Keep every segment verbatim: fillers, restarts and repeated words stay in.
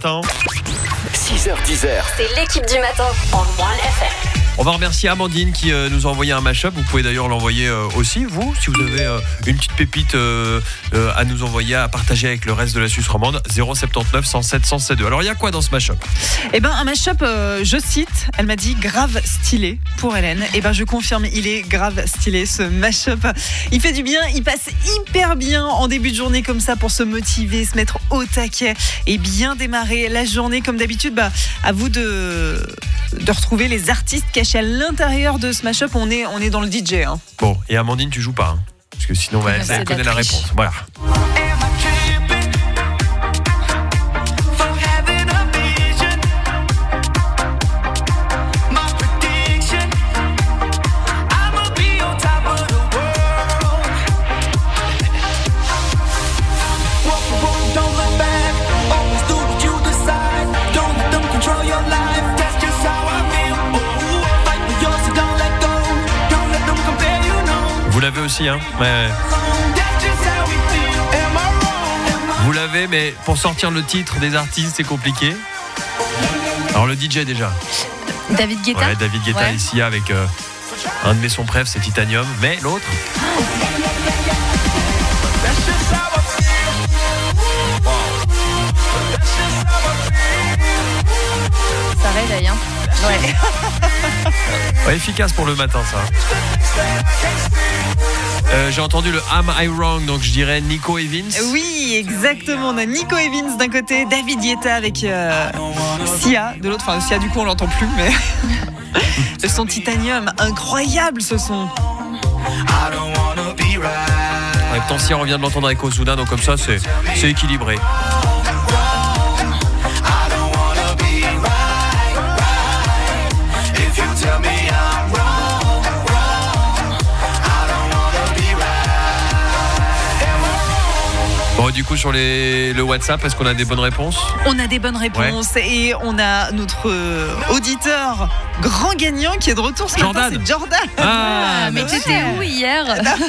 matin. six heures dix. C'est l'équipe du matin en One F M. On va remercier Amandine qui euh, nous a envoyé un mashup. Vous pouvez d'ailleurs l'envoyer euh, aussi, vous, si vous avez euh, une petite pépite euh, euh, à nous envoyer, à partager avec le reste de la Suisse romande. zéro sept neuf, cent sept, cent sept deux. Alors, il y a quoi dans ce mashup ? Eh ben, un mashup, euh, je cite, elle m'a dit grave stylé pour Hélène. Eh ben, je confirme, il est grave stylé ce mashup. Il fait du bien, il passe hyper bien en début de journée comme ça pour se motiver, se mettre au taquet et bien démarrer la journée. Comme d'habitude, bah, à vous de, de retrouver les artistes cachés à l'intérieur de ce mashup. On est, on est dans le D J. Hein. Bon, et Amandine, tu joues pas, hein, parce que sinon, bah, elle connaît la réponse. Voilà. Vous l'avez aussi, hein ouais, ouais. Vous l'avez, mais pour sortir le titre des artistes, c'est compliqué. Alors, le D J déjà. David Guetta. Ouais, David Guetta ouais. ici avec euh, un de mes sons préf, c'est Titanium. Mais l'autre. Ça réveille, hein. Ouais. Ouais, efficace pour le matin, ça. Euh, j'ai entendu le Am I Wrong, donc je dirais Nico Evans. Oui, exactement. On a Nico Evans d'un côté, David Guetta avec euh, Sia de l'autre. Enfin, Sia, du coup, on l'entend plus, mais le son Titanium, incroyable ce son. En même temps, Sia, on vient de l'entendre avec Ozuna, donc comme ça, c'est, c'est équilibré. Bon, du coup, sur les, le WhatsApp, est-ce qu'on a des bonnes réponses ? On a des bonnes réponses ouais. Et on a notre euh, auditeur grand gagnant qui est de retour ce Jordan. matin, c'est Jordan. Ah, mais tu étais où hier ?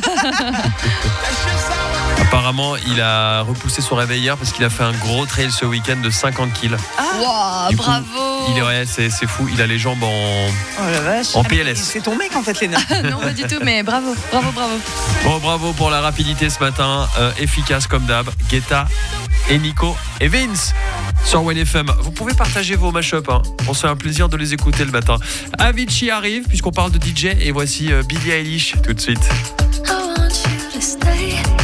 Apparemment, il a repoussé son réveil hier parce qu'il a fait un gros trail ce week-end de cinquante kilomètres. Ah, wow, bravo. Coup, il est, ouais, c'est, c'est fou, il a les jambes en, oh la vache. en P L S. C'est ton mec en fait, Léna. Non, pas du tout, mais bravo, bravo, bravo. Bon, bravo pour la rapidité ce matin, euh, efficace comme d'hab. Guetta et Nico et Vince sur One F M. Vous pouvez partager vos mashups, hein. On se fait un plaisir de les écouter le matin. Avicii arrive puisqu'on parle de D J et voici euh, Billie Eilish tout de suite. I want you to stay.